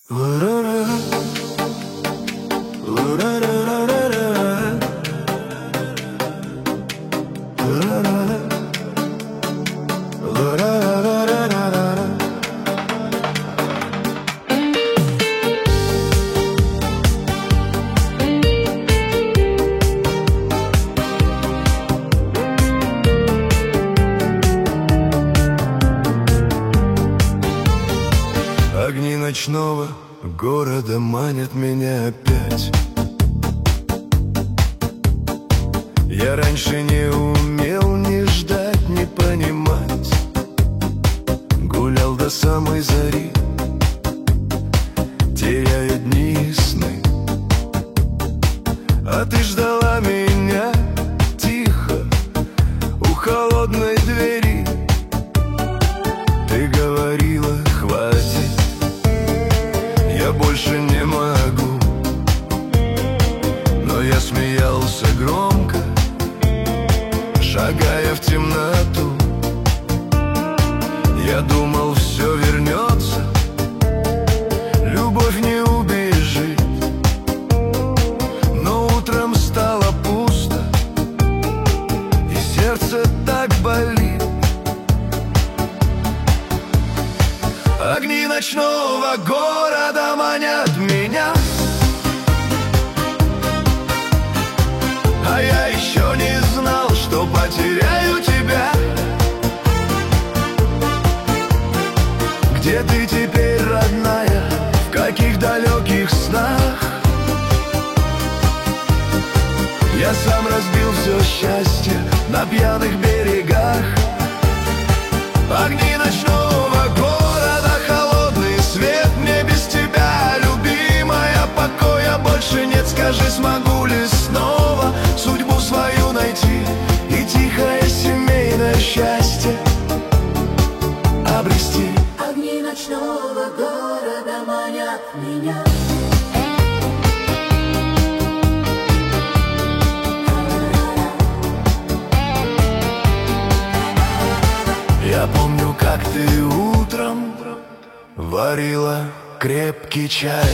Огни ночного города манят меня опять. Я раньше не умел ни ждать, ни понимать. Гулял до самой зари, теряя дни и сны. А ты ждала меня тихо у холодной двери. Ты говорила: хватит, я больше не могу. Но я смеялся громко, шагая в темноту. Я думал, все вернется, любовь не убежит. Но утром стало пусто, и сердце так болит. Огни ночного города манят меня, а я еще не знал, что потеряю тебя. Где ты теперь, родная, в каких далеких снах? Я сам разбил все счастье на пьяных берегах. Огни ночного города, холодный свет, мне без тебя, любимая, покоя больше нет. Скажи, смогу ли снова судьбу свою найти и тихое семейное счастье обрести? Огни ночного города манят меня. Я помню, как ты утром варила крепкий чай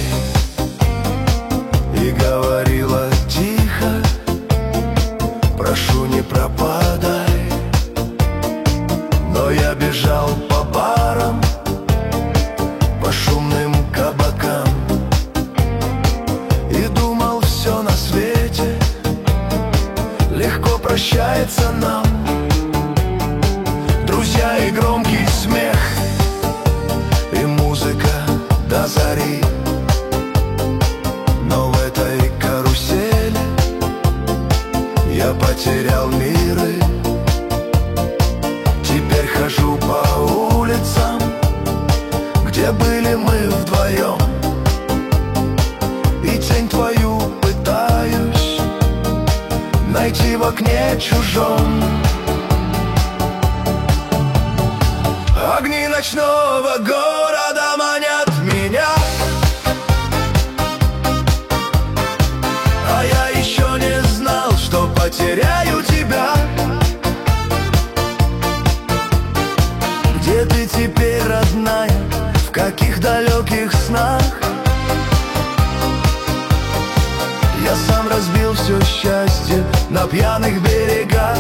и говорила тихо: прошу, не пропадай. Но я бежал по барам, по шумным кабакам и думал, все на свете легко прощается нам. Друзья и громкий смех, и музыка до зари. Но в этой карусели я потерял миры. Теперь хожу по улицам, где были мы вдвоем, и тень твою пытаюсь найти в окне чужом. Огни ночного города манят меня, а я еще не знал, что потеряю тебя. Где ты теперь, родная, в каких далеких снах? Я сам разбил все счастье на пьяных берегах.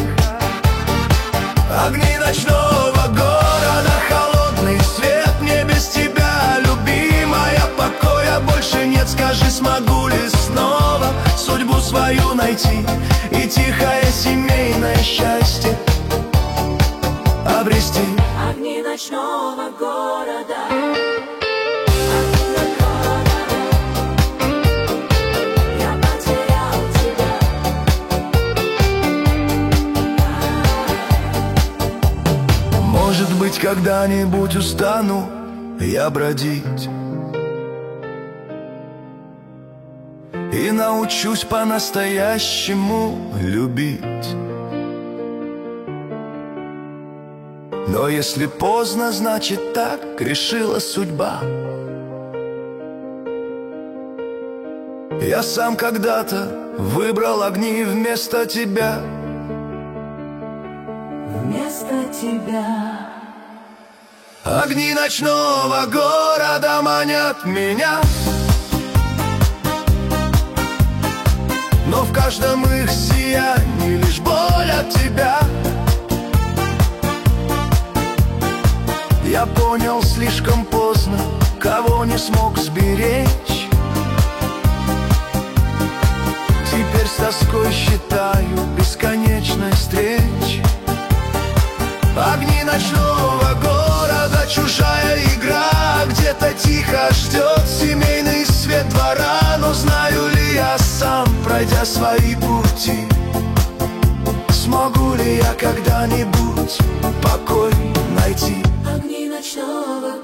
Огни ночного города, холодный свет, мне без тебя, любимая, покоя больше нет. Скажи, смогу ли снова судьбу свою найти и тихое семейное счастье обрести? Огни ночного города. Может быть, когда-нибудь устану я бродить и научусь по-настоящему любить. Но если поздно, значит так решила судьба. Я сам когда-то выбрал огни вместо тебя. Вместо тебя. Огни ночного города манят меня, но в каждом их сиянии лишь боль от тебя. Я понял слишком поздно, кого не смог сберечь. Теперь с тоской считаю бесконечность встреч. Огни ночного города, чужая игра, где-то тихо ждет семейный свет двора. Но знаю ли я сам, пройдя свои пути, смогу ли я когда-нибудь покой найти? Огни ночного